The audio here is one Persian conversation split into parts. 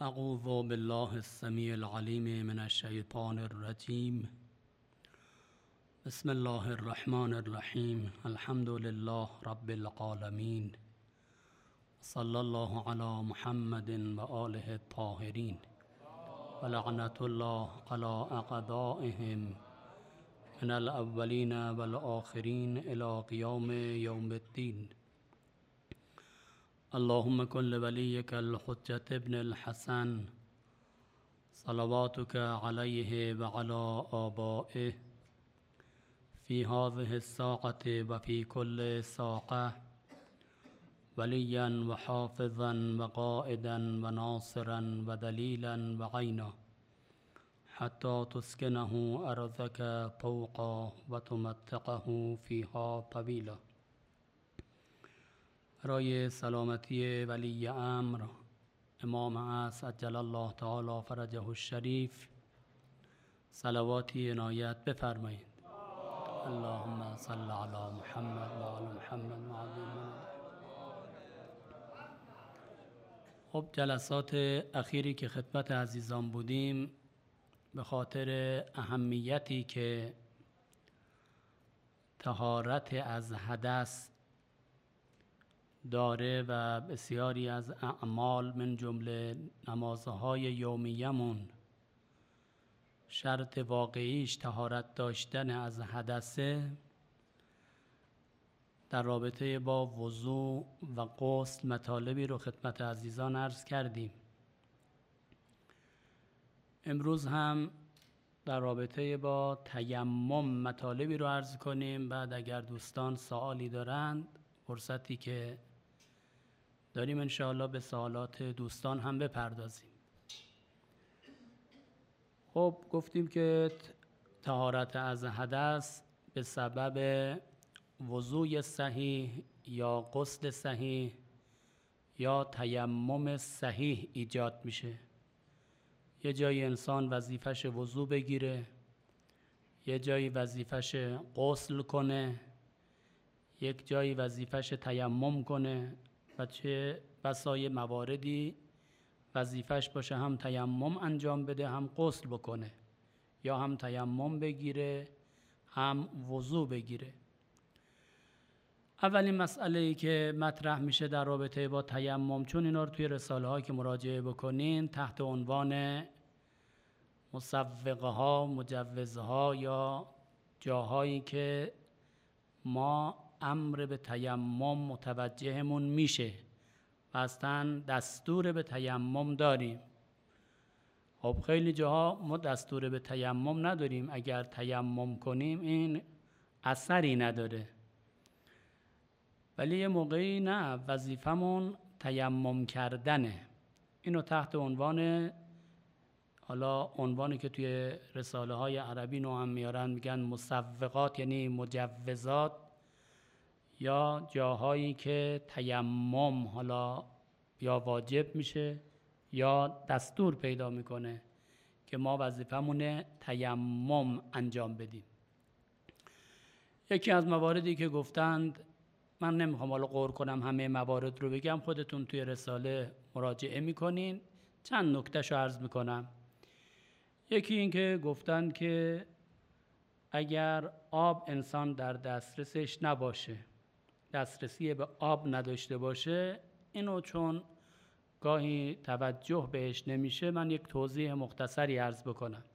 اعوذ بالله السمیع العلیم من الشیطان الرجیم. بسم الله الرحمن الرحیم. الحمد لله رب العالمین. صلی الله علی محمد و آله الطاهرین و لعنت الله علی اعدائهم من الاولین و الاخرین الی قیام یوم الدین. اللهم کن لولیک الحجة ابن الحسن صلواتک علیه و علی آبائه فی هذه الساعة و فی کل ساعة ولیا و حافظا و قائدا و ناصرا و دلیلا و عینا حتی تسکنه ارضک طوقا و تمتعه فیها طویلا. برای سلامتی ولی امر امام عصر عجل الله تعالی فرجه الشریف صلواتی عنایت بفرمایید. اللهم صل علی محمد و آل محمد معظم. خب جلسات اخیری که خدمت عزیزان بودیم به خاطر اهمیتی که طهارت از حدث داره و بسیاری از اعمال من جمله نمازهای یومیه‌مون شرط واقعیش طهارت داشتن از حدثه، در رابطه با وضو و غسل مطالبی رو خدمت عزیزان عرض کردیم. امروز هم در رابطه با تیمم مطالبی رو عرض کنیم. بعد اگر دوستان سوالی دارند فرصتی که داریم انشاءالله به سوالات دوستان هم بپردازیم. خب گفتیم که طهارت از حدث به سبب وضوء صحیح یا غسل صحیح یا تیمم صحیح ایجاد میشه. یه جایی انسان وظیفش وضوء بگیره، یه جایی وظیفش غسل کنه، یک جایی وظیفش تیمم کنه و چه بسای مواردی وظیفش باشه هم تیمم انجام بده هم غسل بکنه، یا هم تیمم بگیره هم وضو بگیره. اولین مسئله‌ای که مطرح میشه در رابطه با تیمم، چون اینا رو توی رساله ها که مراجعه بکنین تحت عنوان مسوغه ها، مجوزه ها یا جاهایی که ما امر به تیمم متوجهمون میشه و اصلا دستور به تیمم داریم. خب خیلی جاها ما دستور به تیمم نداریم، اگر تیمم کنیم این اثری نداره، ولی یه موقعی نه، وظیفمون تیمم کردنه. اینو تحت عنوان، حالا عنوانی که توی رساله های عربی نو هم میارن میگن مسوغات، یعنی مجوزات یا جاهایی که تیمم حالا یا واجب میشه یا دستور پیدا میکنه که ما وظیفمونه تیمم انجام بدیم. یکی از مواردی که گفتند، من نمیخوام حالا غور کنم همه موارد رو بگم، خودتون توی رساله مراجعه میکنین، چند نکتهشو عرض میکنم. یکی این که گفتند که اگر آب انسان در دسترسش نباشه، دسترسی به آب نداشته باشه، اینو چون گاهی توجه بهش نمیشه من یک توضیح مختصری عرض بکنم.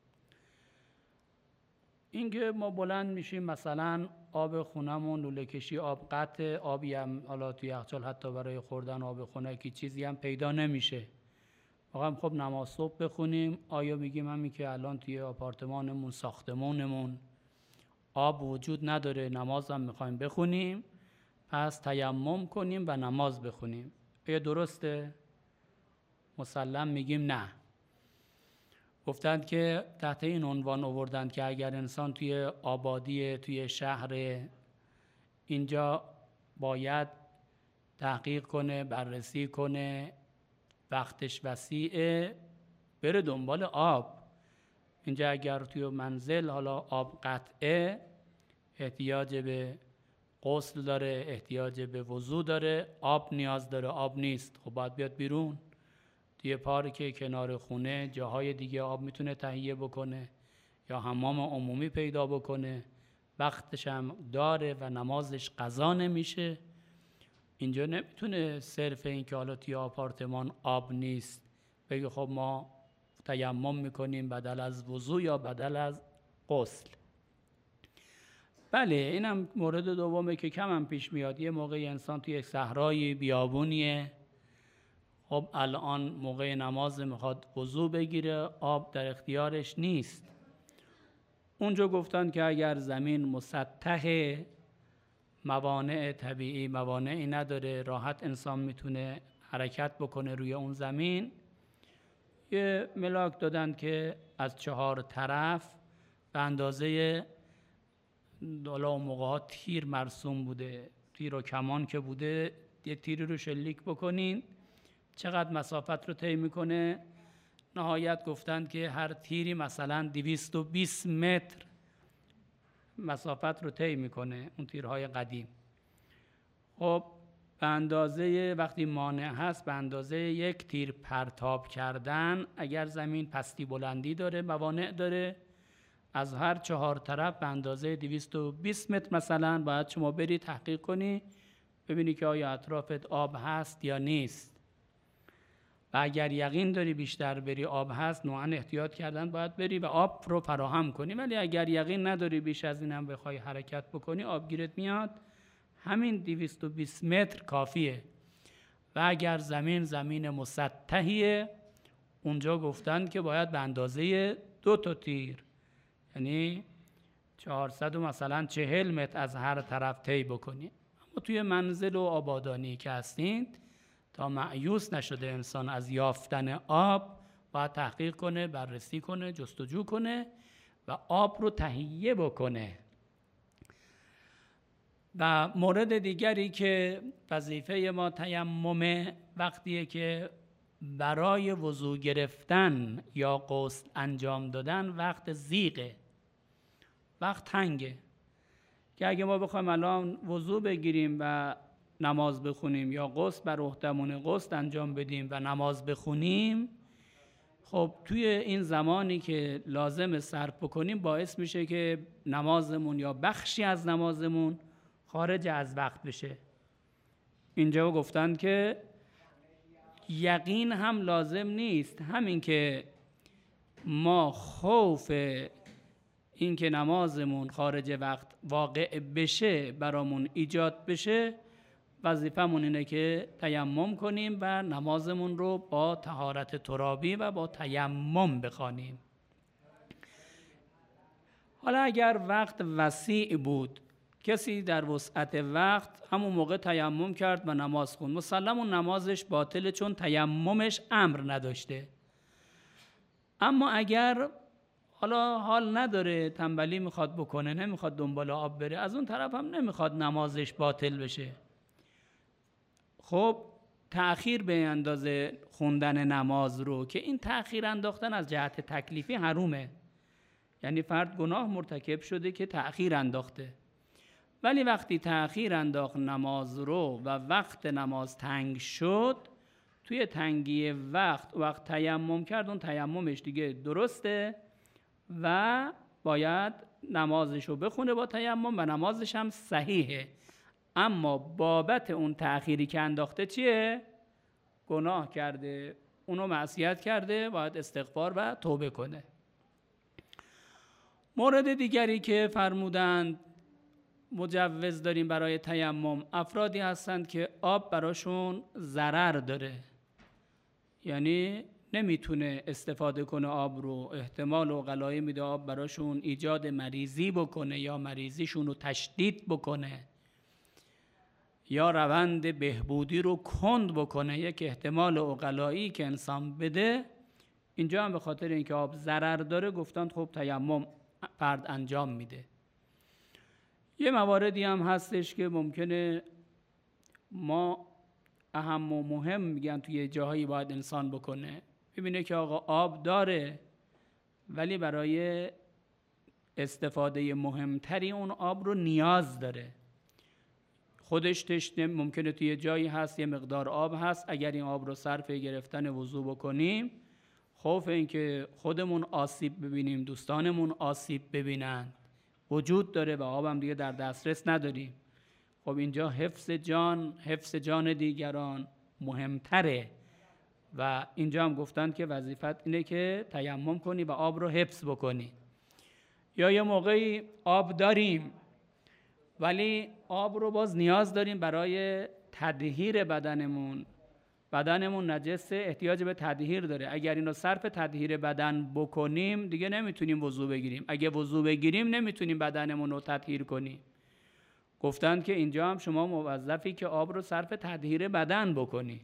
اینکه ما بلند میشیم مثلا آب خونمون لوله کشی آب قطع، آبی هم حالا توی یخچال حتی برای خوردن آب خنکی چیزی هم پیدا نمیشه. واقعا خب نماز صبح بخونیم، آیا میگیم همین که الان توی آپارتمانمون ساختمانمون آب وجود نداره، نماز هم میخوایم بخونیم پس تیمم کنیم و نماز بخونیم؟ آیا درسته؟ مسلم میگیم نه. گفتند که تحت این عنوان آوردند که اگر انسان توی آبادی، توی شهر، اینجا باید تحقیق کنه، بررسی کنه، وقتش وسیعه، بره دنبال آب. اینجا اگر توی منزل حالا آب قطعه، احتیاج به غسل داره، احتیاج به وضو داره، آب نیاز داره، آب نیست، خب باید بیاد بیرون. توی پارک کنار خونه جاهای دیگه آب میتونه تهیه بکنه یا حمام عمومی پیدا بکنه، وقتش هم داره و نمازش قضا نمیشه. اینجا نمیتونه صرف این که حالا توی آپارتمان آب نیست بگه خب ما تیمم میکنیم بدل از وضو یا بدل از غسل. بله اینم مورد دومه که کم هم پیش میاد. یه موقع انسان توی یک صحرای بیابونیه، خب الان موقع نماز میخواد وضو بگیره، آب در اختیارش نیست. اونجا گفتن که اگر زمین مسطح، موانع طبیعی موانعی نداره، راحت انسان میتونه حرکت بکنه روی اون زمین، یه ملاک دادن که از 4 طرف به اندازه دولا اون موقع ها تیر مرسوم بوده، تیر و کمان که بوده، یه تیری رو شلیک بکنین چقدر مسافت رو طی میکنه. نهایت گفتند که هر تیری مثلا 220 متر مسافت رو طی میکنه، اون تیرهای قدیم. خب به اندازه وقتی مانع هست، به اندازه یک تیر پرتاب کردن، اگر زمین پستی بلندی داره، موانع داره، از هر 4 طرف به اندازه 220 متر مثلا باید شما بری تحقیق کنی ببینی که آیا اطرافت آب هست یا نیست. و اگر یقین داری بیشتر بری آب هست، نوعاً احتیاط کردن باید بری و آب رو فراهم کنی. ولی اگر یقین نداری بیش از این هم بخوای حرکت بکنی، آبگیرت میاد، همین 220 متر کافیه. و اگر زمین مسطحیه، اونجا گفتن که باید به اندازه 2 تا تیر، یعنی 400 و مثلا 40 متر از هر طرف طی بکنی. اما توی منزل و آبادانی که هستید، تا مایوس نشده انسان از یافتن آب، باید تحقیق کنه، بررسی کنه، جستجو کنه و آب رو تهیه بکنه. و مورد دیگری که وظیفه ما تیممه، وقتیه که برای وضو گرفتن یا غسل انجام دادن وقت ضیقه، وقت تنگه، که اگه ما بخوایم الان وضو بگیریم و نماز بخونیم یا غسل بر عهدمون غسل انجام بدیم و نماز بخونیم، خب توی این زمانی که لازم صرف بکنیم باعث میشه که نمازمون یا بخشی از نمازمون خارج از وقت بشه. اینجا گفتن که یقین هم لازم نیست، همین که ما خوف این که نمازمون خارج وقت واقع بشه برامون ایجاد بشه، وظیفمون اینه که تیمم کنیم و نمازمون رو با طهارت ترابی و با تیمم بخوانیم. حالا اگر وقت وسیع بود، کسی در وسعت وقت همون موقع تیمم کرد و نماز خوند، مسلم اون نمازش باطله چون تیممش امر نداشته. اما اگر حالا حال نداره، تنبلی میخواد بکنه، نمیخواد دنبال آب بره، از اون طرف هم نمیخواد نمازش باطل بشه، خب تأخیر به اندازه خوندن نماز رو، که این تأخیر انداختن از جهت تکلیفی حرومه، یعنی فرد گناه مرتکب شده که تأخیر انداخته. ولی وقتی تأخیر انداخت نماز رو و وقت نماز تنگ شد، توی تنگی وقت تیمم کرد، اون تیممش دیگه درسته و باید نمازش رو بخونه با تیمم و نمازش هم صحیحه. اما بابت اون تأخیری که انداخته چیه؟ گناه کرده، اونو معصیت کرده، باید استغفار و توبه کنه. مورد دیگری که فرمودند مجوز داریم برای تیمم، افرادی هستند که آب براشون ضرر داره، یعنی نمیتونه استفاده کنه آب رو، احتمال و غلایه میده آب براشون ایجاد مریضی بکنه یا مریضیشون رو تشدید بکنه یا روند بهبودی رو کند بکنه، یک احتمال عقلایی که انسان بده. اینجا هم به خاطر اینکه آب ضرر داره گفتن خب تیمم فرد انجام میده. یه مواردی هم هستش که ممکنه ما اهم و مهم میگن توی جاهایی باید انسان بکنه، ببینه که آقا آب داره ولی برای استفاده مهمتری اون آب رو نیاز داره. خودش تشنه، ممکنه توی جایی هست یه مقدار آب هست، اگر این آب رو صرف گرفتن وضو بکنیم خوف این که خودمون آسیب ببینیم، دوستانمون آسیب ببینن وجود داره و آبم دیگه در دسترس نداریم. خب اینجا حفظ جان دیگران مهمتره و اینجا هم گفتند که وظیفت اینه که تیمم کنی و آب رو حفظ بکنی. یا یه موقعی آب داریم ولی آب رو باز نیاز داریم برای تطهیر بدنمون نجسه، احتیاج به تطهیر داره. اگر اینو صرف تطهیر بدن بکنیم دیگه نمیتونیم وضو بگیریم، اگه وضو بگیریم نمیتونیم بدنمون رو تطهیر کنیم. گفتند که اینجا هم شما موظفی که آب رو صرف تطهیر بدن بکنی،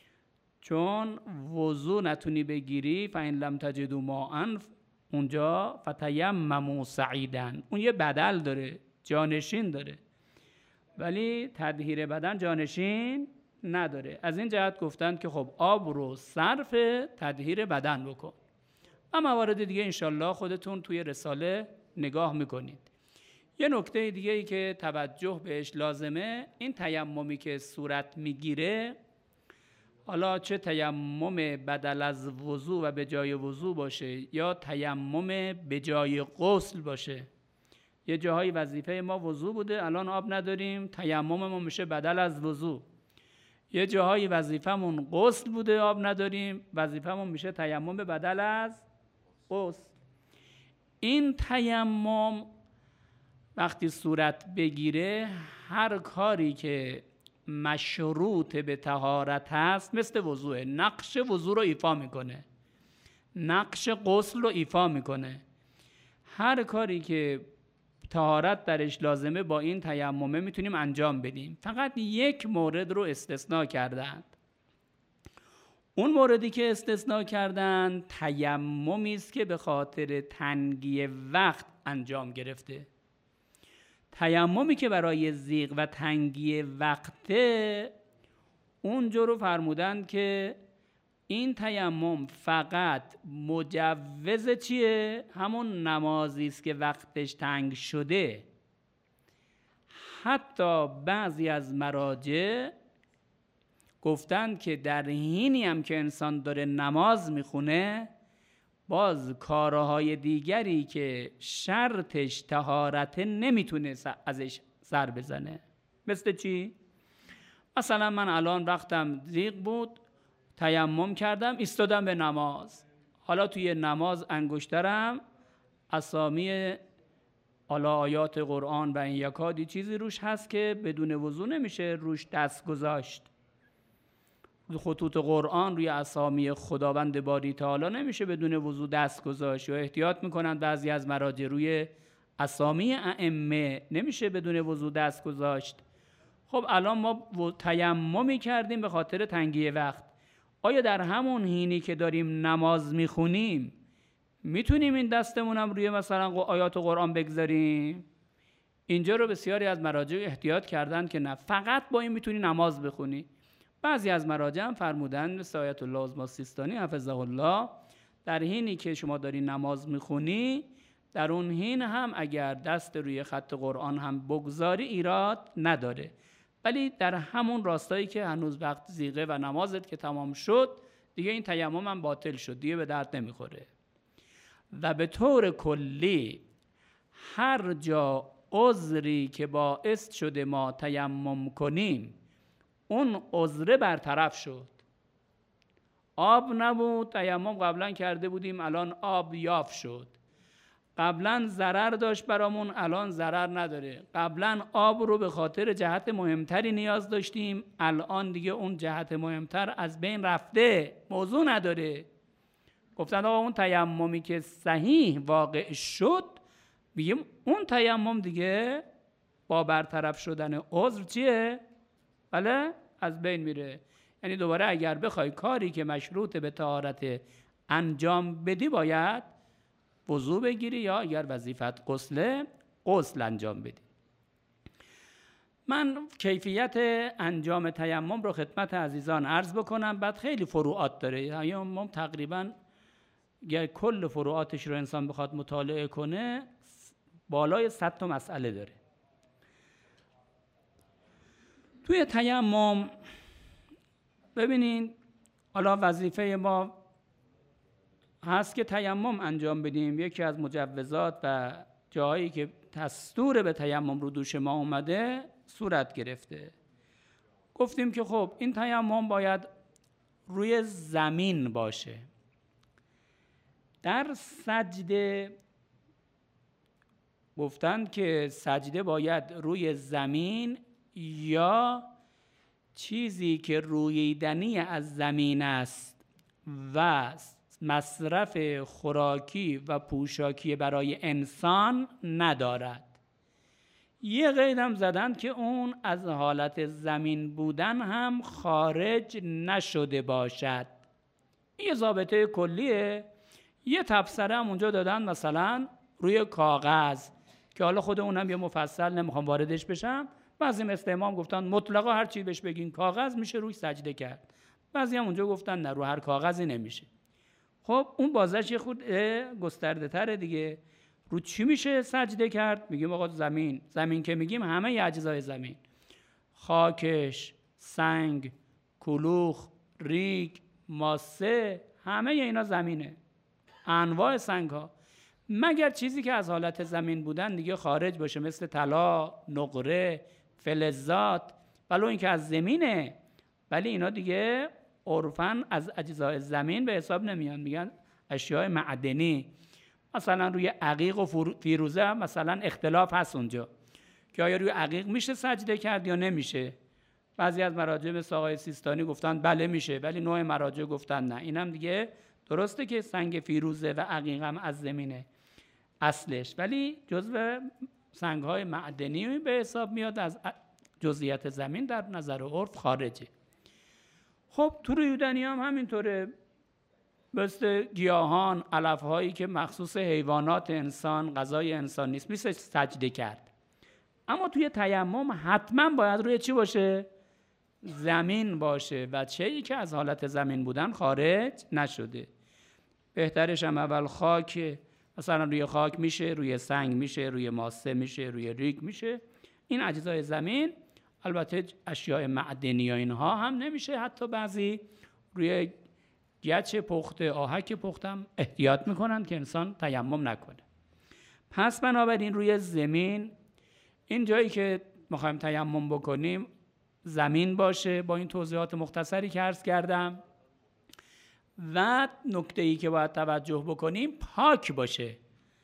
چون وضو نتونی بگیری فإن لم تجدوا ماء، اونجا فتیمموا صعیدا، اون یه بدل داره، جانشین داره، ولی تطهیر بدن جانشین نداره. از این جهت گفتند که خب آب رو صرف تطهیر بدن بکن. و موارد دیگه انشالله خودتون توی رساله نگاه میکنید. یه نکته دیگه ای که توجه بهش لازمه، این تیممی که صورت میگیره، حالا چه تیمم بدل از وضو و به جای وضو باشه یا تیمم به جای غسل باشه. یه جاهای وظیفه ما وضو بوده، الان آب نداریم، تیمم ما میشه بدل از وضو. یه جاهای وظیفمون غسل بوده، آب نداریم، وظیفمون میشه تیمم بدل از غسل. این تیمم وقتی صورت بگیره، هر کاری که مشروط به طهارت هست مثل وضوء، نقش وضو رو ایفا میکنه، نقش غسل رو ایفا میکنه. هر کاری که طهارت درش لازمه با این تیممه میتونیم انجام بدیم. فقط یک مورد رو استثناء کردند. اون موردی که استثناء کردند تیممی است که به خاطر تنگی وقت انجام گرفته. تیممی که برای ضیق و تنگی وقته، اونجا رو فرمودند که این تیمم فقط مجوز چیه؟ همون نمازی است که وقتش تنگ شده. حتی بعضی از مراجع گفتند که در حینی هم که انسان داره نماز میخونه، باز کارهای دیگری که شرطش طهارت نمیتونه ازش سر بزنه. مثل چی؟ مثلا من الان وقتم ضیق بود، تیمم کردم، ایستادم به نماز. حالا توی نماز انگشترم اسامی آیات قرآن و این یکادی چیزی روش هست که بدون وضو نمیشه روش دست گذاشت. خطوط قرآن روی اسامی خداوند باری تعالی نمیشه بدون وضو دست گذاشت. و احتیاط میکنن بعضی از مراجع روی اسامی ائمه نمیشه بدون وضو دست گذاشت. خب الان ما تیممی کردیم به خاطر تنگی وقت. آیا در همون حینی که داریم نماز میخونیم میتونیم این دستمونم روی مثلا آیات قرآن بگذاریم؟ اینجا رو بسیاری از مراجع احتیاط کردن که نه، فقط با این میتونی نماز بخونی. بعضی از مراجع هم فرمودن، مثل آیت الله عظمی سیستانی حفظه الله، در حینی که شما داری نماز میخونی، در اون حین هم اگر دست روی خط قرآن هم بگذاری ایراد نداره، ولی در همون راستایی که هنوز وقت ضیقه و نمازت که تمام شد دیگه این تیمم هم باطل شد، دیگه به درد نمیخوره. و به طور کلی هر جا عذری که باعث شده ما تیمم کنیم اون عذر برطرف شد. آب نبود، تیمم قبلا کرده بودیم، الان آب یافت شد. قبلا ضرر داشت برامون، الان ضرر نداره. قبلا آب رو به خاطر جهت مهمتری نیاز داشتیم، الان دیگه اون جهت مهمتر از بین رفته، موضوع نداره. گفتن آقا اون تیممی که صحیح واقع شد، بگیم اون تیمم دیگه با برطرف شدن عذر چیه؟ بله از بین میره. یعنی دوباره اگر بخوای کاری که مشروط به طهارت انجام بدی باید وضو بگیری، یا اگر وظیفت غسل انجام بدی. من کیفیت انجام تیمم رو خدمت عزیزان عرض بکنم، بعد خیلی فروعات داره. تیمم تقریبا اگر کل فروعاتش رو انسان بخواد مطالعه کنه بالای 100 تا مسئله داره. توی تیمم ببینین حالا وظیفه ما هست که تیمم انجام بدیم. یکی از مجوزات و جاهایی که دستور به تیمم رو دوش ما اومده صورت گرفته. گفتیم که خب این تیمم باید روی زمین باشه. در سجده گفتن که سجده باید روی زمین یا چیزی که رویدنی از زمین است و مصرف خوراکی و پوشاکی برای انسان ندارد. یه قید هم زدن که اون از حالت زمین بودن هم خارج نشده باشد. این ضابطه کلیه. یه تبصره هم اونجا دادن مثلا روی کاغذ که حالا خود اونم یه مفصل نمیخوام واردش بشم. بعضی مثل امام گفتن مطلقا هر چی بهش بگین کاغذ میشه روی سجده کرد. بعضی هم اونجا گفتن نه رو هر کاغذی نمیشه. خب اون بازش یه خود گسترده تره دیگه. رو چی میشه سجده کرد؟ میگیم آقا زمین. زمین که میگیم همه اجزای زمین، خاکش، سنگ، کلوخ، ریگ، ماسه، همه اینا زمینه. انواع سنگ ها، مگر چیزی که از حالت زمین بودن دیگه خارج باشه، مثل طلا، نقره، فلزات، ولو این که از زمینه ولی اینا دیگه عرفاً از اجزای زمین به حساب نمیان، میگن اشیاء معدنی. مثلا روی عقیق و فیروزه هم مثلا اختلاف هست اونجا که آیا روی عقیق میشه سجده کرد یا نمیشه. بعضی از مراجع مثل آقای سیستانی گفتن بله میشه، ولی نوع مراجع گفتن نه. اینم دیگه درسته که سنگ فیروزه و عقیق هم از زمینه اصلش، ولی جزو سنگ‌های معدنی به حساب میاد، از جزئیات زمین در نظر عرف خارجه. خب تو رویدنی هم همینطوره، مثل گیاهان، علف‌هایی که مخصوص حیوانات انسان، غذای انسان نیست، میشه سجده کرد. اما توی تیمم حتما باید روی چی باشه؟ زمین باشه و چیزی که از حالت زمین بودن خارج نشده. بهترش هم اول خاک، مثلا روی خاک میشه، روی سنگ میشه، روی ماسه میشه، روی ریگ میشه. این اجزای زمین. البته اشیاء معدنی و اینها هم نمیشه، حتی بعضی روی گچ پخته، آهک پخته هم احتیاط میکنن که انسان تیمم نکنه. پس بنابراین روی زمین، این جایی که میخوایم تیمم بکنیم زمین باشه با این توضیحات مختصری که عرض کردم. و نکته‌ای که باید توجه بکنیم پاک باشه.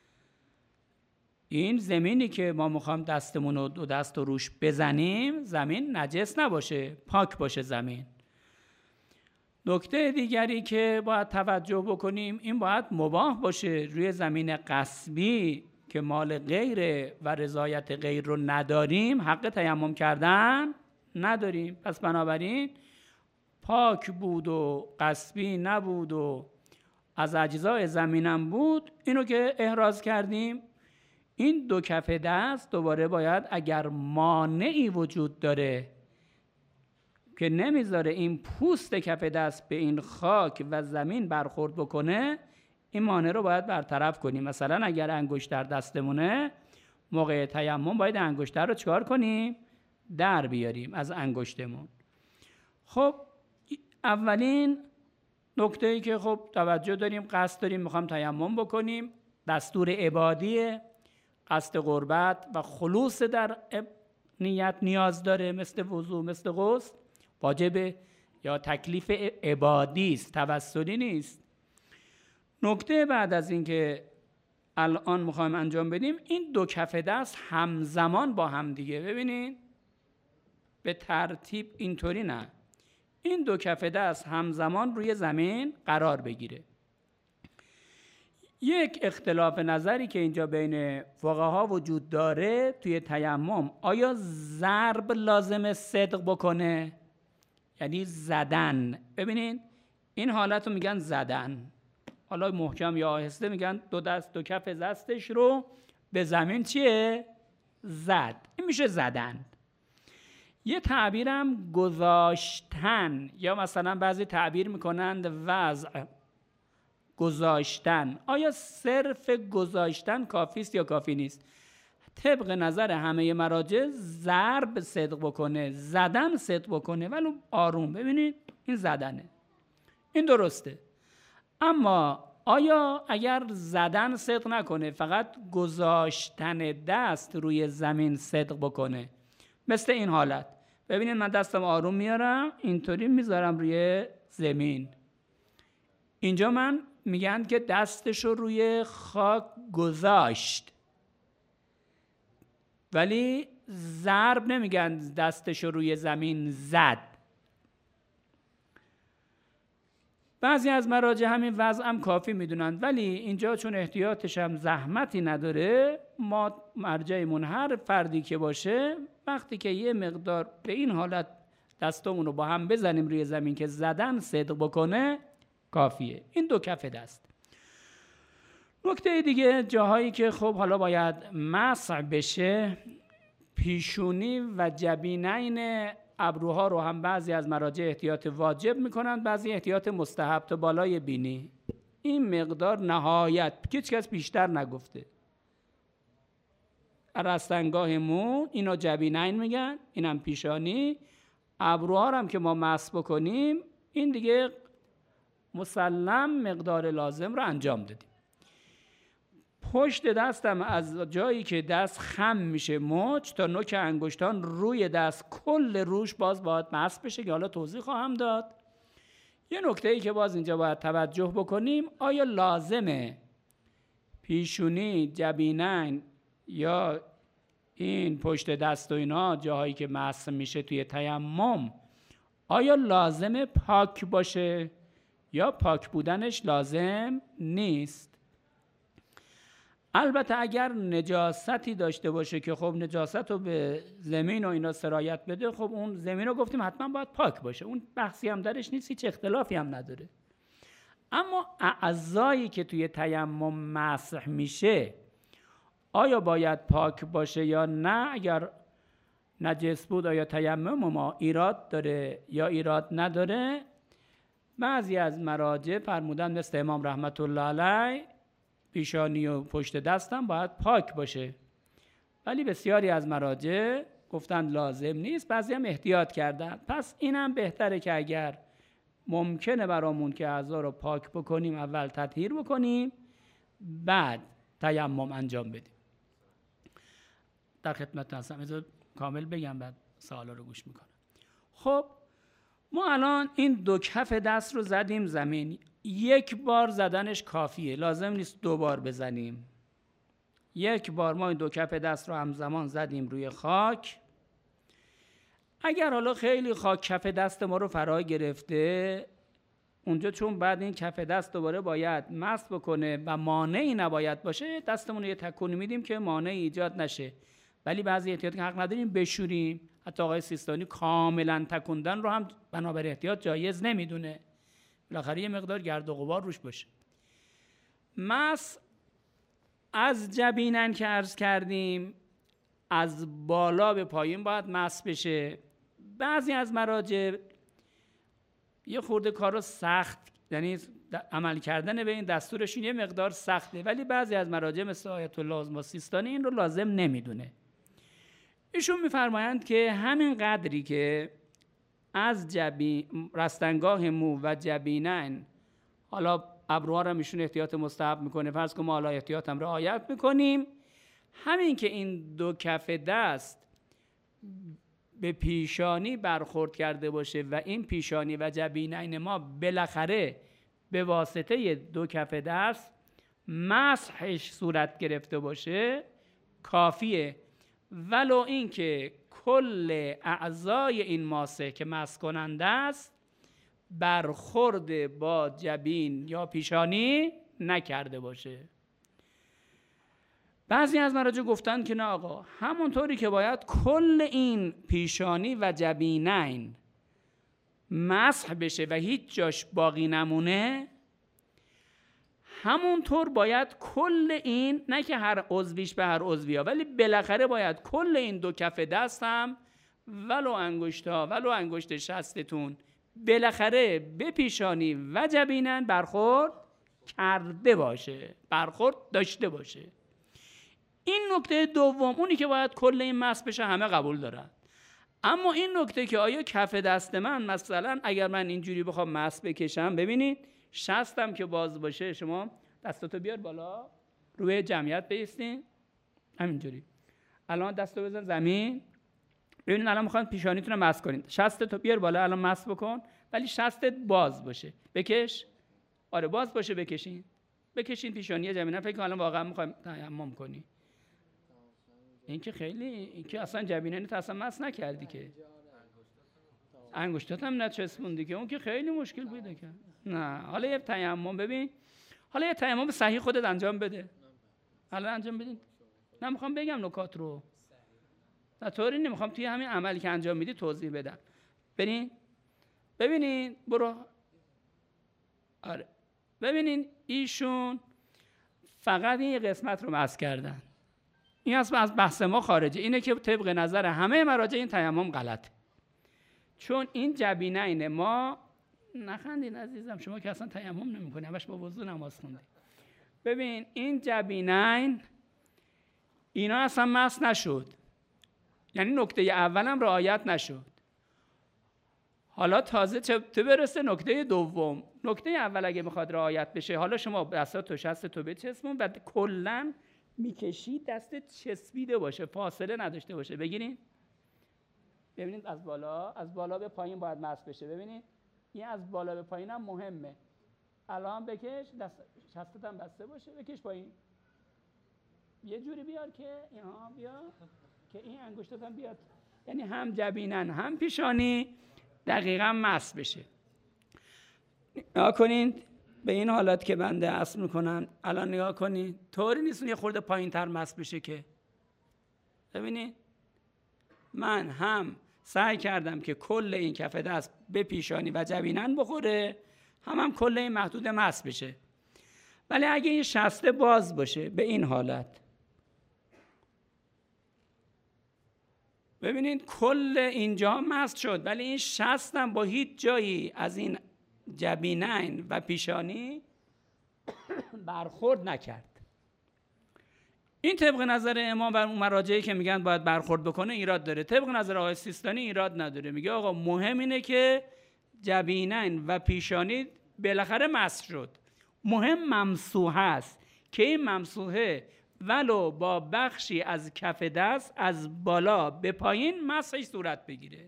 این زمینی که ما میخوایم دستمون رو دو دست رو روش بزنیم زمین نجس نباشه، پاک باشه زمین. نکته دیگری که باید توجه بکنیم این باید مباح باشه. روی زمین غصبی که مال غیره و رضایت غیر رو نداریم حق تیمم کردن نداریم. پس بنابراین پاک بود و غصبی نبود و از اجزای زمینم بود، اینو که احراز کردیم، این دو کف دست دوباره باید اگر مانعی وجود داره که نمیذاره این پوست کف دست به این خاک و زمین برخورد بکنه، این مانع رو باید برطرف کنیم. مثلا اگر انگشتر دستمونه، موقع تیمم باید انگشتر رو چکار کنیم؟ در بیاریم از انگشتمون. خب اولین نکته‌ای که خب توجه داریم، قصد داریم میخوام تیمم بکنیم، دستور عبادیه، قصد قربت و خلوص در نیت نیاز داره، مثل وضو، مثل غسل، واجبه یا تکلیف عبادی است، توسلی نیست. نکته بعد از این که الان میخوایم انجام بدیم، این دو کف دست همزمان با هم دیگه، ببینین به ترتیب اینطوری نه، این دو کف دست همزمان روی زمین قرار بگیره. یک اختلاف نظری که اینجا بین فقها وجود داره توی تیمم، آیا ضرب لازم صدق بکنه؟ یعنی زدن. ببینین این حالت رو میگن زدن، حالا محکم یا آهسته میگن دو کف دستش رو به زمین چیه؟ زد. این میشه زدن. یه تعبیرم گذاشتن، یا مثلا بعضی تعبیر میکنند وضع، گذاشتن. آیا صرف گذاشتن کافی است یا کافی نیست؟ طبق نظر همه مراجع ضرب صدق بکنه، زدن صدق بکنه، ولی آروم. ببینید این زدنه، این درسته. اما آیا اگر زدن صدق نکنه، فقط گذاشتن دست روی زمین صدق بکنه؟ مثل این حالت، ببینید من دستم آروم میارم، اینطوری میذارم روی زمین. اینجا من میگن که دستشو روی خاک گذاشت، ولی ضرب نمیگن دستشو روی زمین زد. بعضی از مراجع همین وضع هم کافی میدونند، ولی اینجا چون احتیاطش هم زحمتی نداره، ما مرجعمون هر فردی که باشه وقتی که یه مقدار به این حالت دستمون رو با هم بزنیم روی زمین که زدن صدق بکنه کافیه. این دو کف دست. نکته دیگه، جاهایی که خب حالا باید مسح بشه، پیشونی و جبینین ابروها رو هم بعضی از مراجع احتیاط واجب میکنن، بعضی احتیاط مستحب تا بالای بینی. این مقدار نهایت، هیچ کس بیشتر نگفته. رستنگاه مو اینو جبینین میگن، اینم پیشانی. ابروها هم که ما مسح بکنیم، این دیگه مسلم مقدار لازم رو انجام دادیم. پشت دستم از جایی که دست خم میشه مچ تا نوک انگشتان روی دست، کل روش باز باید مسح بشه که حالا توضیح خواهم داد. یه نکته‌ای که باز اینجا باید توجه بکنیم، آیا لازمه پیشونی، جبینین یا این پشت دست و اینا جاهایی که مسح میشه توی تیمم، آیا لازمه پاک باشه یا پاک بودنش لازم نیست؟ البته اگر نجاستی داشته باشه که خب نجاست رو به زمین و اینا سرایت بده، خب اون زمین رو گفتیم حتما باید پاک باشه، اون بحثی هم درش نیست، هیچ اختلافی هم نداره. اما اعضایی که توی تیمم مسح میشه آیا باید پاک باشه یا نه؟ اگر نجس بود آیا تیمم ما ایراد داره یا ایراد نداره؟ بعضی از مراجع فرمودن مثل امام رحمت الله علیه پیشانی و پشت دستم باید پاک باشه، ولی بسیاری از مراجع گفتن لازم نیست، بعضی هم احتیاط کردن. پس اینم بهتره که اگر ممکنه برامون که اعضا رو پاک بکنیم، اول تطهیر بکنیم بعد تیمم انجام بدیم. در خدمت هستم، اجازه کامل بگم بعد سوالا رو گوش میکنم. خب ما الان این دو کف دست رو زدیم زمین، یک بار زدنش کافیه، لازم نیست دو بار بزنیم. یک بار ما این دو کف دست رو همزمان زدیم روی خاک. اگر حالا خیلی خاک کف دست ما رو فرا گرفته، اونجا چون بعد این کف دست دوباره باید مسح بکنه و مانعی نباید باشه، دستمون رو یه تکونی میدیم که مانعی ایجاد نشه. ولی بعضی احتیاط که حق نداریم بشوریم، حتی آقای سیستانی کاملا تکوندن رو هم بنابر احتیاط جایز نمیدونه، بالاخره یه مقدار گرد و غبار روش باشه. مسح از جبینن که عرض کردیم، از بالا به پایین باید مسح بشه. بعضی از مراجع یه خورده کارو سخت، یعنی عمل کردن به این دستورشون یه مقدار سخته، ولی بعضی از مراجع مثل آیت الله سیستانی این رو لازم نمیدونه. ایشون میفرمایند که همین قدری که از رستنگاه مو و جبینین، حالا ابروها رو ایشون احتیاط مستحب میکنه، فرض کنم ما حالا احتیاط هم رعایت میکنیم، همین که این دو کف دست به پیشانی برخورد کرده باشه و این پیشانی و جبینین ما بالاخره به واسطه دو کف دست مسحش صورت گرفته باشه کافیه. ولو این که کل اعضای این ماسح که مسح کننده است برخورد با جبین یا پیشانی نکرده باشه. بعضی از مراجع گفتن که نه آقا، همونطوری که باید کل این پیشانی و جبینین مسح بشه و هیچ جاش باقی نمونه، همونطور باید کل این، نه که هر عضویش به هر عضوی ها، ولی بالاخره باید کل این دو کف دست هم ولو انگشتا ولو انگشت شستتون بالاخره به پیشانی و جبینن برخورد کرده باشه، برخورد داشته باشه. این نکته دوم، اونی که باید کل این مس بشه، همه قبول دارن. اما این نکته که آیا کف دست من مثلا اگر من اینجوری بخوام مس بکشم، ببینید شستم که باز باشه، شما دستاتو بیار بالا، روی جمعیت بیستین همینجوری، الان دستو بزن زمین، ببینید الان میخوان پیشانیتون رو مس کنید، شستتو بیار بالا الان مس بکن، ولی شستت باز باشه، بکش. آره باز باشه، بکشین پیشانی جمعیت. فکر کنم الان واقعا میخوایم تیمم کنی. این که خیلی، این که اصلا جبینه تو اصلا مس نکردی که، انگشتات هم نچسبوندی که، اون که خیلی مشکل پیدا کرد. نه حالا یه تیمم، ببین حالا یه تیمم صحیح خودت انجام بده. حالا انجام بدین. نمیخوام بگم نکات رو، نه طوری نمیخوام توی همین عملی که انجام میدی توضیح بدم. ببینین برو. آره ببینین ایشون فقط این قسمت رو مس کردن. این از بحث ما خارجه. اینه که طبق نظر همه مراجع این تیمم غلطه. چون این جبینین ما، نخندین عزیزم، شما که اصلا تیمم نمی‌کنی، همش با وضو نماز خوندی. ببین این جبینین اینا اصلا مس نشد، یعنی نکته اولم رعایت نشد. حالا تازه چه برسه نکته دوم. نکته اول اگه میخواد رعایت بشه، حالا شما دستات و شستتو بچسبون و کلاً میکشی دستت چسبیده باشه، فاصله نداشته باشه. بگیرین ببینید از بالا به پایین باید مس بشه. ببینید این از بالا به پایین هم مهمه. الان بکش، شستت هم بسته باشه، بکش پایین، یه جوری بیار که اینها بیا، که این انگشتات هم بیاد، یعنی هم جبینن هم پیشانی دقیقاً مس بشه. نگاه کنید به این حالت که بنده اصل میکنم، الان نگاه کنید طوری نیست یه خورده پایین تر مس بشه که. ببینید من هم سعی کردم که کل این کف دست به پیشانی و جبینن بخوره، هم کل این محدود مس بشه. ولی اگه این شسته باز باشه به این حالت، ببینید کل اینجا مس شد، ولی این شستم با هیچ جایی از این جبینین و پیشانی برخورد نکرد. این طبق نظر امام و اون مراجعی که میگن باید برخورد بکنه ایراد داره. طبق نظر آقای سیستانی ایراد نداره. میگه آقا مهم اینه که جبینین و پیشانی بالاخره مس شد، مهم ممسوحه است که این ممسوحه ولو با بخشی از کف دست از بالا به پایین مسحش صورت بگیره.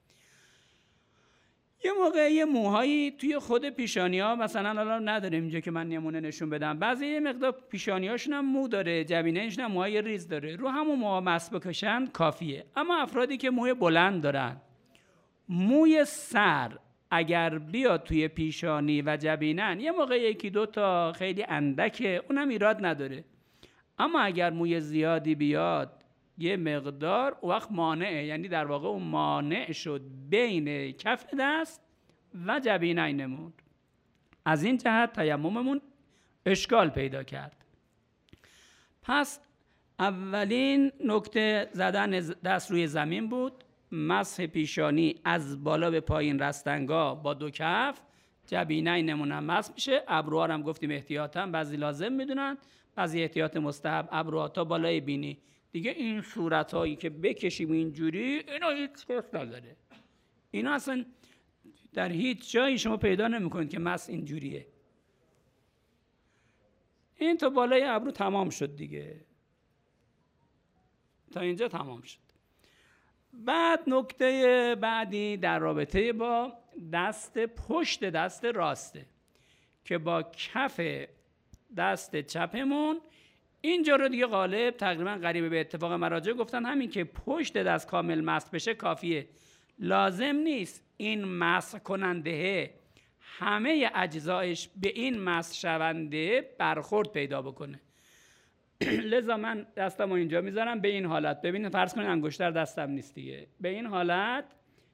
یه موقع یه موهایی توی خود پیشانی ها مثلا الان نداریم اینجا که من نمونه نشون بدم، بعضی یه مقدار پیشانی هاشون هم مو داره، جبینه‌شون هم موهای ریز داره، رو همون موها مس بکشن کافیه. اما افرادی که موی بلند دارن، موی سر اگر بیاد توی پیشانی و جبینن، یه موقع یکی دو تا خیلی اندکه، اونم ایراد نداره. اما اگر موی زیادی بیاد یه مقدار، وقت مانعه، یعنی در واقع اون مانع شد بین کف دست و جبینینمون. از این جهت تیمممون اشکال پیدا کرد. پس اولین نکته زدن دست روی زمین بود، مسح پیشانی از بالا به پایین رستنگاه با دو کف، جبینینمون هم مسح میشه. ابروها هم گفتیم احتیاطاً، بعضی لازم میدونن، بعضی احتیاط مستحب. ابروها تا بالای بینی دیگه. این صورتایی که بکشیم اینجوری، اینا هیچ کس نداره. اینا اصلا در هیچ جایی شما پیدا نمی‌کنید که مس اینجوریه. این تا بالای ابرو تمام شد دیگه، تا اینجا تمام شد. بعد نکته بعدی در رابطه با پشت دست راسته که با کف دست چپمون اینجا رو دیگه غالب تقریبا قریب به اتفاق مراجع گفتن همین که پشت دست کامل مسح بشه کافیه. لازم نیست این مسح کننده همه اجزایش به این مسح شونده برخورد پیدا بکنه. لذا من دستمو اینجا میذارم به این حالت. ببینید فرض کنید انگشتر دستم نیست دیگه، به این حالت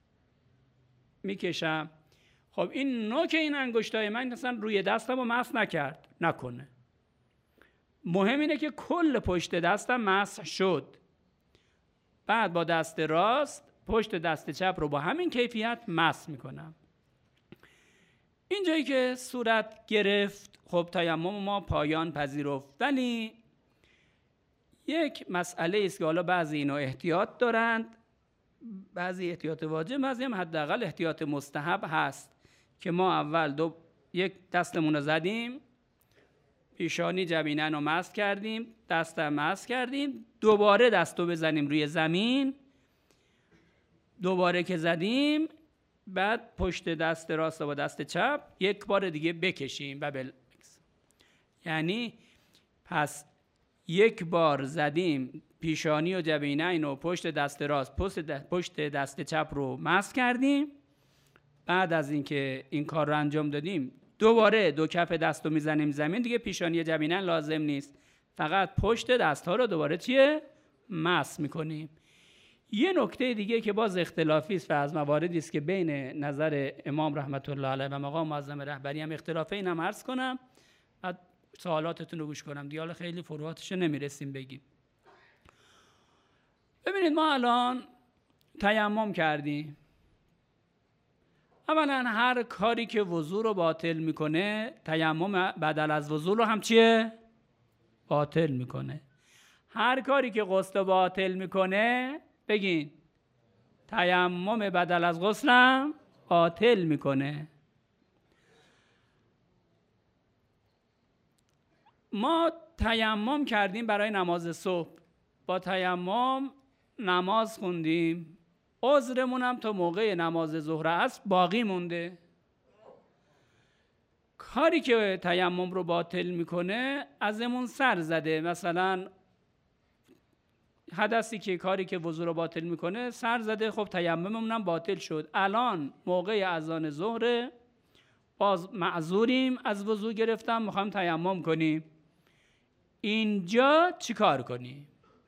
میکشم. خب این نوک این انگشتای من مثلا روی دستمو مسح نکنه. مهم اینه که کل پشت دستم مسح شد. بعد با دست راست پشت دست چپ رو با همین کیفیت مسح میکنم. اینجایی که صورت گرفت، خب تیمم ما پایان پذیرفت، ولی یک مسئله است که حالا بعضی اینا احتیاط دارند، بعضی احتیاط واجب، بعضی هم حداقل احتیاط مستحب هست که ما اول یک دستمون رو زدیم، پیشانی جبینه رو مسح کردیم، دست مسح کردیم، دوباره دستو بزنیم روی زمین، دوباره که زدیم بعد پشت دست راست با دست چپ یک بار دیگه بکشیم و یعنی پس یک بار زدیم پیشانی و جبینه اینو پشت دست راست پشت دست چپ رو مسح کردیم، بعد از اینکه این کار رو انجام دادیم دوباره دو کف دست رو میزنیم زمین، دیگه پیشانی جبینه لازم نیست، فقط پشت دست ها رو دوباره مسح میکنیم. یه نکته دیگه که باز اختلافی است و از مواردی است که بین نظر امام رحمت الله علیه و مقام معظم رهبری هم اختلافه، اینم عرض کنم بعد سوالاتتون رو گوش کنم دیگه، حالا خیلی فروعاتش نمیرسیم بگیم. ببینید ما الان تیمم کردیم، اولا هر کاری که وضو رو باطل میکنه تیمم بدل از وضو رو هم باطل میکنه. هر کاری که غسل باطل میکنه بگین تیمم بدل از غسل هم باطل میکنه. ما تیمم کردیم برای نماز صبح، با تیمم نماز خوندیم، عذرمون هم تا موقع نماز ظهر است باقی مونده. کاری که تیمم رو باطل میکنه ازمون سر زده، مثلا حدثی که کاری که وضو رو باطل میکنه سر زده، خب تیمممون هم باطل شد. الان موقع اذان ظهر، باز معذوریم از وضو گرفتم میخوام تیمم کنیم، اینجا چی کار کنیم؟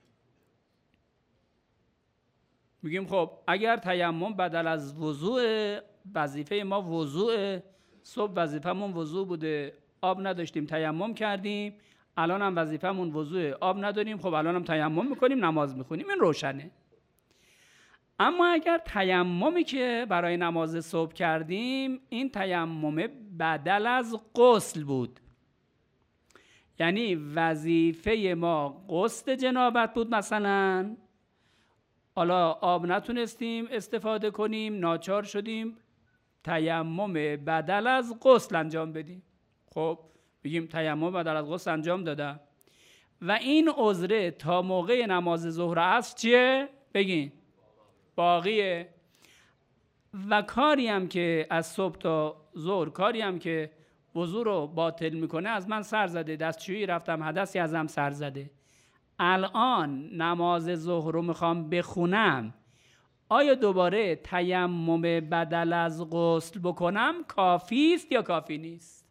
میگیم خب اگر تیمم بدل از وضوء، وظیفه ما وضوء، صبح وظیفمون وضوء بوده آب نداشتیم تیمم کردیم، الان هم وظیفمون وضوء آب نداریم، خب الان هم تیمم میکنیم نماز میخونیم، این روشنه. اما اگر تیممی که برای نماز صبح کردیم این تیمم بدل از غسل بود، یعنی وظیفه ما غسل جنابت بود، مثلا حالا آب نتونستیم استفاده کنیم، ناچار شدیم تیمم بدل از غسل انجام بدیم، خب بگیم تیمم بدل از غسل انجام دادم و این عذره تا موقع نماز ظهر عصر چیه؟ بگین باقیه. و کاری هم که از صبح تا ظهر، کاری هم که وضو رو باطل میکنه از من سر زده، دستشویی رفتم حدثی ازم سر زده، الان نماز ظهر رو میخوام بخونم، آیا دوباره تیمم بدل از غسل بکنم کافی است یا کافی نیست؟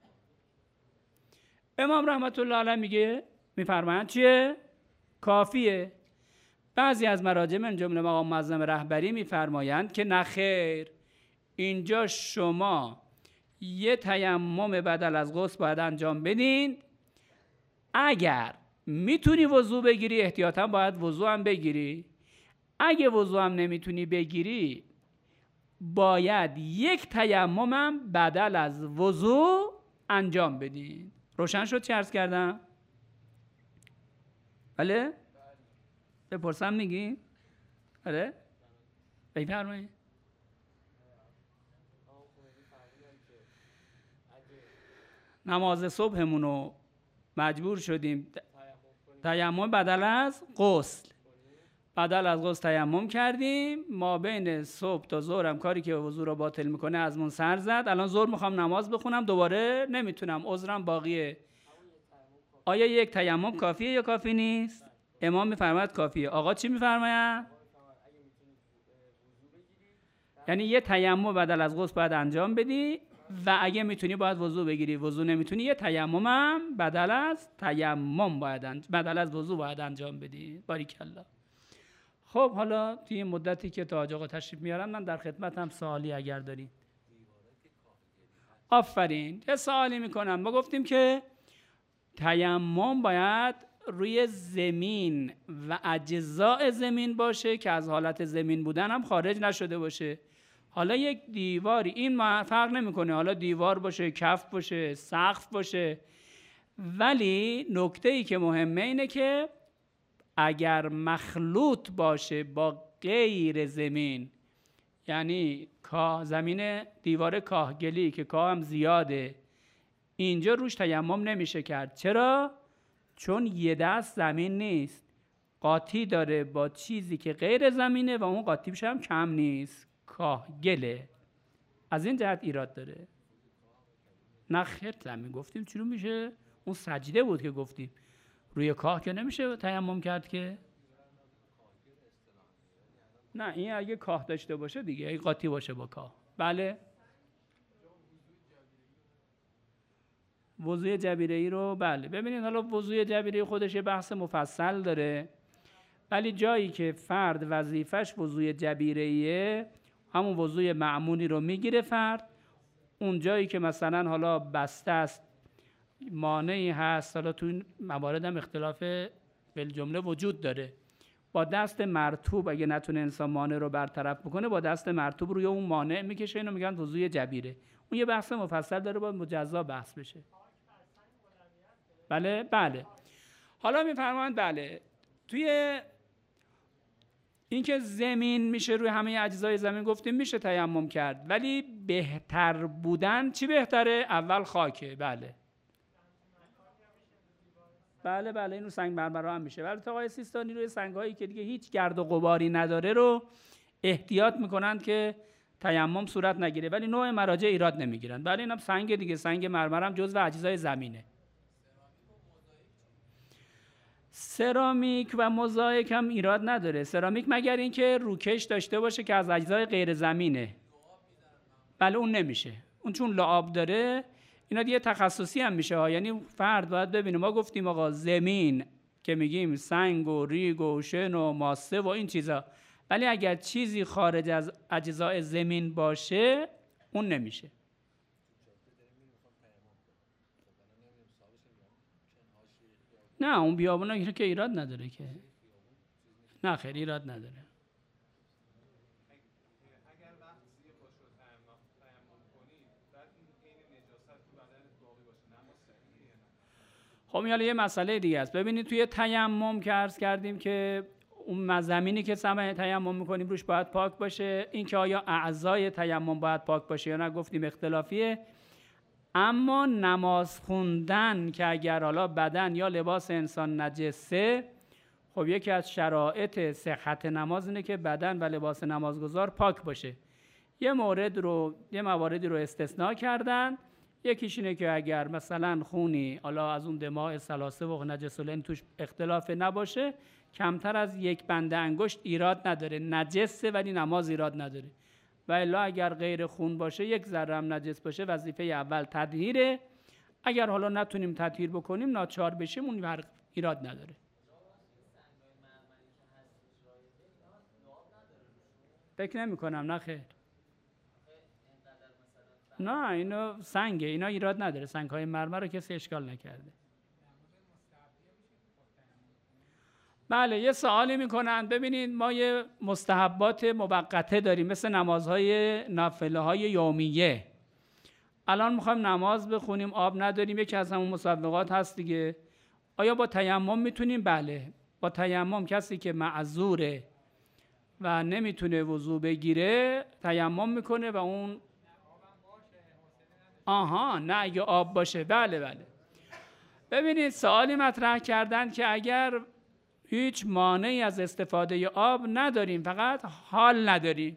امام رحمت الله علیه میگه، میفرمایند چیه؟ کافیه. بعضی از مراجع من جمله مقام معظم رهبری میفرمایند که نه خیر، اینجا شما یه تیمم بدل از غسل باید انجام بدین، اگر میتونی وضو بگیری احتیاطاً باید وضو هم بگیری، اگه وضو هم نمیتونی بگیری باید یک تیمم هم بدل از وضو انجام بدین. روشن شد چی عرض کردم؟ بله؟ بپرسم میگی؟ بله؟ بفرمایید. نماز صبحمونو مجبور شدیم تیمم بدل از غسل، بدل از غسل تیمم کردیم، ما بین صبح تا ظهر هم کاری که وضو رو باطل میکنه ازمون سر زد، الان ظهر میخوام نماز بخونم دوباره نمیتونم، عذرم باقیه، آیا یک تیمم کافیه یا کافی نیست؟ امام میفرماید کافیه. آقا چی میفرماید؟ یعنی یه تیمم بدل از غسل باید انجام بدی و اگه میتونی باید وضو بگیری، وضو نمیتونی یه تیمم هم بدل از وضو باید انجام بدی. باریکالله. خب حالا توی این مدتی که تا آقا تشریف میارن من در خدمتم، سوالی اگر دارید. آفرین. یه سوالی میکنم. ما گفتیم که تیمم باید روی زمین و اجزاء زمین باشه که از حالت زمین بودن هم خارج نشده باشه. حالا یک دیواری، این فرق نمیکنه، حالا دیوار باشه، کف باشه، سقف باشه، ولی نکته‌ای که مهمه اینه که اگر مخلوط باشه با غیر زمین، یعنی زمین دیوار کاهگلی که کاه هم زیاده، اینجا روش تیمم نمیشه کرد. چرا؟ چون یه دست زمین نیست، قاطی داره با چیزی که غیر زمینه و اون قاطیش هم کم نیست، کاهگله. از این جهت ایراد داره. نه خیر، زمین گفتیم چرا میشه؟ اون سجده بود که گفتیم روی کاه که نمیشه تیمم کرد که. نه این اگه کاه داشته باشه دیگه، اگه قاطی باشه با کاه. بله. وضوء جبیره‌ای رو بله ببینید، حالا وضوء جبیره‌ای خودش یه بحث مفصل داره، ولی جایی که فرد وظیفش وضوء جبیره‌ایه، همون وضوء معمولی رو میگیره فرد. اون جایی که مثلا حالا بسته است، مانعی هست، حالا تو این موارد هم اختلاف بالجمله وجود داره، با دست مرطوب اگه نتونه انسان مانع رو برطرف بکنه، با دست مرطوب روی اون مانع میکشه، اینو میگن وضوء جبیره. اون یه بحث مفصل داره، باید مجزا بحث بشه. بله بله. حالا میفرمایند بله توی اینکه زمین میشه روی همه اجزای زمین گفتیم میشه تیمم کرد، ولی بهتر بودن چی بهتره؟ اول خاکه. بله بله بله، اینو سنگ مرمر هم میشه، ولی آقای سیستانی روی سنگایی که دیگه هیچ گرد و غباری نداره رو احتیاط میکنند که تیمم صورت نگیره، ولی نوع مراجع ایراد نمیگیرن. بله اینم سنگ دیگه، سنگ مرمر هم جزو اجزای زمینه. سرامیک و موزاییک هم ایراد نداره. سرامیک مگر اینکه روکش داشته باشه که از اجزای غیر زمینه. بله اون نمیشه، اون چون لعاب داره. اینا دیگه تخصصی هم میشه ها، یعنی فرد باید ببینه. ما گفتیم آقا زمین که میگیم سنگ و ریگ و شن و ماسه و این چیزا، ولی اگر چیزی خارج از اجزای زمین باشه اون نمیشه. نه اون بیابونا که ایراد نداره که. نه خیر ایراد نداره. خب یه مسئله دیگه است. ببینید توی تیمم که عرض کردیم که اون زمینی که تیمم میکنیم روش باید پاک باشه. این که آیا اعضای تیمم باید پاک باشه یا نه گفتیم اختلافیه. اما نماز خوندن که اگر حالا بدن یا لباس انسان نجسه، خب یکی از شرایط صحت نماز اینه که بدن و لباس نمازگزار پاک باشه. یه مواردی رو استثناء کردن. یکیش اینه که اگر مثلا خونی حالا از اون دماء ثلاثه و نجسولین توش اختلاف نباشه، کمتر از یک بنده انگشت ایراد نداره، نجسه ولی نماز ایراد نداره. و الا اگر غیر خون باشه، یک ذره هم نجس باشه، وظیفه اول تطهیره. اگر حالا نتونیم تطهیر بکنیم، ناچار بشیم، اون ایراد نداره. فکر نمی کنم. نه خیر. نه اینو سنگه، اینا ایراد نداره. سنگ های مرمر رو کسی اشکال نکرده. بله یه سوالی میکنن. ببینید ما یه مستحبات موقته داریم مثل نمازهای نافله های یومیه. الان میخوایم نماز بخونیم، آب نداریم، یکی از همون مسابقات هست دیگه. آیا با تیمم میتونیم؟ بله با تیمم کسی که معذوره و نمیتونه وضو بگیره تیمم میکنه و اون نه اگه آب باشه. بله بله. ببینید سوالی مطرح کردن که اگر هیچ مانعی از استفاده آب نداریم، فقط حال نداریم،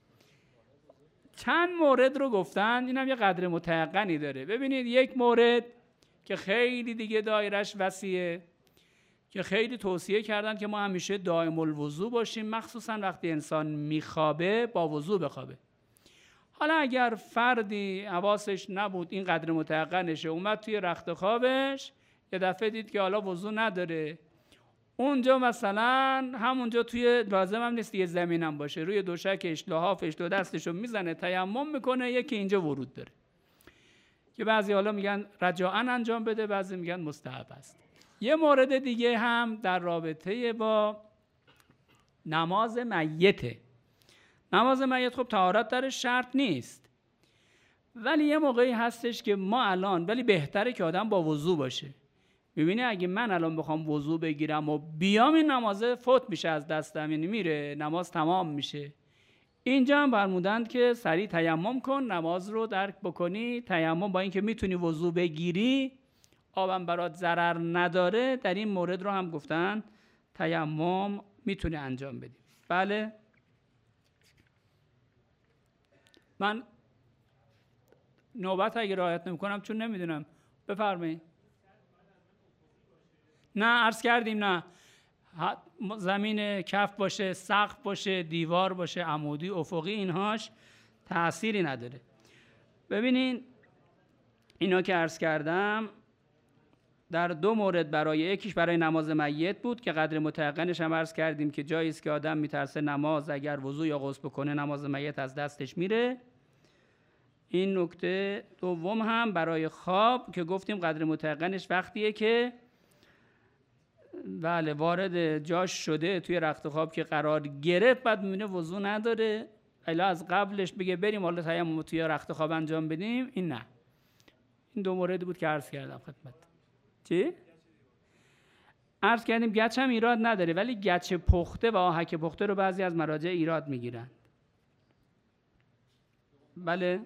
چند مورد رو گفتن، اینم یه قدر متیقنی داره. ببینید یک مورد که خیلی دیگه دایرش وسیعه، که خیلی توصیه کردن که ما همیشه دائم الوضو باشیم، مخصوصا وقتی انسان میخوابه با وضو بخوابه. حالا اگر فردی حواسش نبود، این قدر متیقنشه، اومد توی رخت خوابش یه دفعه دید که حالا وضو نداره، اونجا مثلا همونجا توی لازم هم نیست یه زمینم باشه، روی دوشکش لحافش دو دستشو میزنه تیمم میکنه، یکی اینجا ورود داره که بعضی حالا میگن رجاءً انجام بده، بعضی میگن مستحب است. یه مورد دیگه هم در رابطه با نماز میته. نماز میت خب طهارت درش شرط نیست، ولی یه موقعی هستش که ما الان، ولی بهتره که آدم با وضو باشه. میبینی اگه من الان بخوام وضو بگیرم و بیام این نمازه فوت میشه از دستم، یعنی میره نماز تمام میشه. اینجا هم فرمودند که سریع تیمم کن، نماز رو درک بکنی. تیمم با اینکه میتونی وضو بگیری، آبم برات ضرر نداره، در این مورد رو هم گفتن تیمم میتونی انجام بدی. بله من نوبت اگه رعایت نمیکنم چون نمیدونم، بفرمایید. نه عرض کردیم نه، زمین کف باشه، سقف باشه، دیوار باشه، عمودی، افقی، اینهاش تأثیری نداره. ببینین اینا که عرض کردم در دو مورد، برای یکیش برای نماز میت بود که قدر متیقنش هم عرض کردیم که جایی است که آدم میترسه نماز اگر وضو یا غسل بکنه نماز میت از دستش میره. این نکته. دوم هم برای خواب که گفتیم قدر متیقنش وقتیه که بله وارد جاش شده توی رخت خواب که قرار گرفت، بعد میبینه وضو نداره، الا از قبلش بگه بریم حالا تیمم توی رخت خواب انجام بدیم، این نه. این دو مورد بود که عرض کردم خدمت. چی؟ عرض کردیم گچ هم ایراد نداره، ولی گچ پخته و آهک پخته رو بعضی از مراجع ایراد میگیرن. بله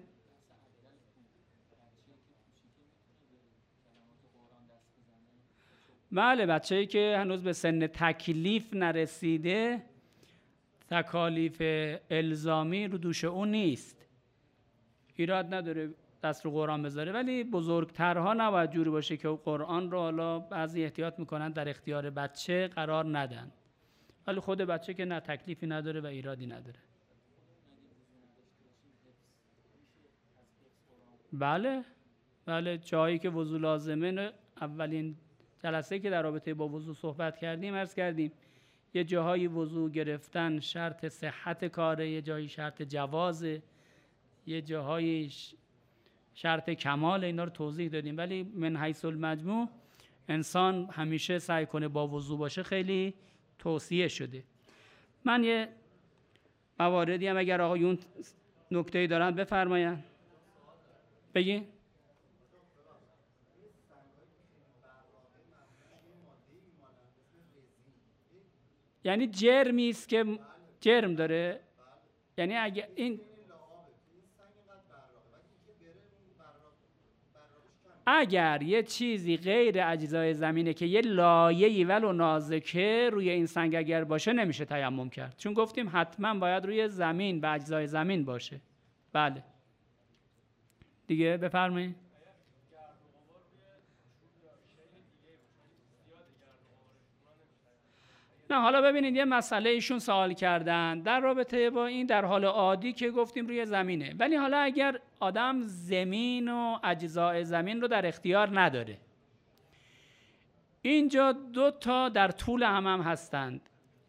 بله بچه‌ای که هنوز به سن تکلیف نرسیده، تکالیف الزامی رو دوش اون نیست، ایراد نداره دست رو قرآن بذاره، ولی بزرگترها نباید جوری باشه که قرآن رو حالا بعضی احتیاط میکنن در اختیار بچه قرار ندن، ولی خود بچه که نه تکلیفی نداره و ایرادی نداره. بله بله جایی که وضو لازمه، اولین جلسه که در رابطه با وضو صحبت کردیم عرض کردیم یه جاهایی وضو گرفتن شرط صحت کاره، یه جایی شرط جوازه، یه جاهایی شرط کمال، اینا رو توضیح دادیم، ولی من حیث المجموع انسان همیشه سعی کنه با وضو باشه، خیلی توصیه شده. من یه مواردی هم اگر آقایون نکته‌ای دارن بفرماین. بگی؟ یعنی جرمی است که جرم داره، یعنی اگه این اگر یه چیزی غیر اجزای زمینه که یه لایه‌ای ولو نازکه روی این سنگ اگر باشه نمیشه تیمم کرد، چون گفتیم حتما باید روی زمین و اجزای زمین باشه. بله دیگه بفرمایید. نه حالا ببینید یه مسئله ایشون سوال کردن در رابطه با این، در حال عادی که گفتیم روی زمینه، ولی حالا اگر آدم زمین و اجزای زمین رو در اختیار نداره، اینجا دو تا در طول هم هستند.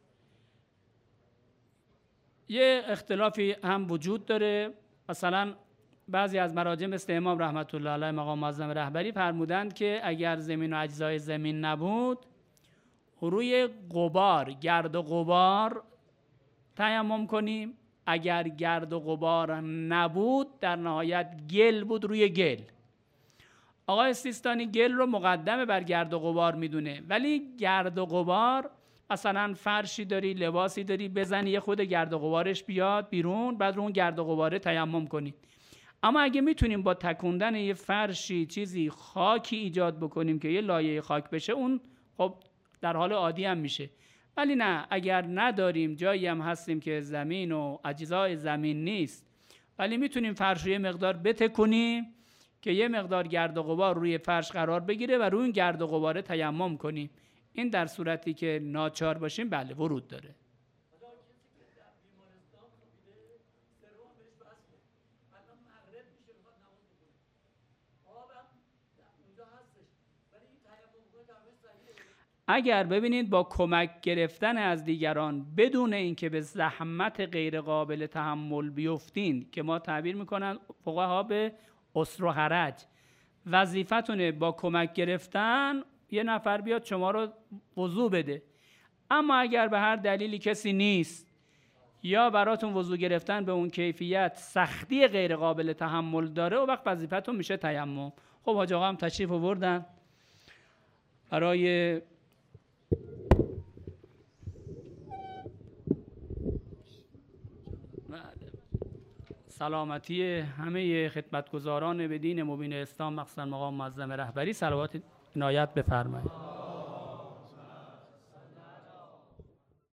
یه اختلافی هم وجود داره، مثلا بعضی از مراجع مثل امام رحمت الله علیه مقام معظم رهبری فرمودند که اگر زمین و اجزای زمین نبود روی غبار، گرد و غبار تیمم کنیم، اگر گرد و غبار نبود در نهایت گل بود روی گل. آقای سیستانی گل رو مقدمه بر گرد و غبار میدونه، ولی گرد و غبار مثلا فرشی داری، لباسی داری، بزنی یه خود گرد و غبارش بیاد بیرون، بعد رو اون گرد و غباره تیمم کنی. اما اگه میتونیم با تکوندن یه فرشی چیزی خاکی ایجاد بکنیم که یه لایه خاک بشه، اون خب در حال عادی هم میشه. ولی نه، اگر نداریم، جایی هم هستیم که زمین و اجزای زمین نیست، ولی میتونیم فرش رو یه مقدار بتکنیم که یه مقدار گرد و غبار روی فرش قرار بگیره و روی این گرد و غباره تیمم کنیم. این در صورتی که ناچار باشیم بله ورود داره. اگر ببینید با کمک گرفتن از دیگران بدون اینکه به زحمت غیر قابل تحمل بیفتین، که ما تعبیر میکنن فقها به عسر و حرج، وظیفتونه با کمک گرفتن یه نفر بیاد شما رو وضو بده. اما اگر به هر دلیلی کسی نیست یا براتون وضو گرفتن به اون کیفیت سختی غیر قابل تحمل داره، و وقت وظیفتون میشه تیمم. خب حاج آقا هم تشریف آوردن. برای سلامتی همه خدمتگزاران به دین مبین اسلام مخصوصا مقام معظم رهبری صلوات عنایت بفرمایید.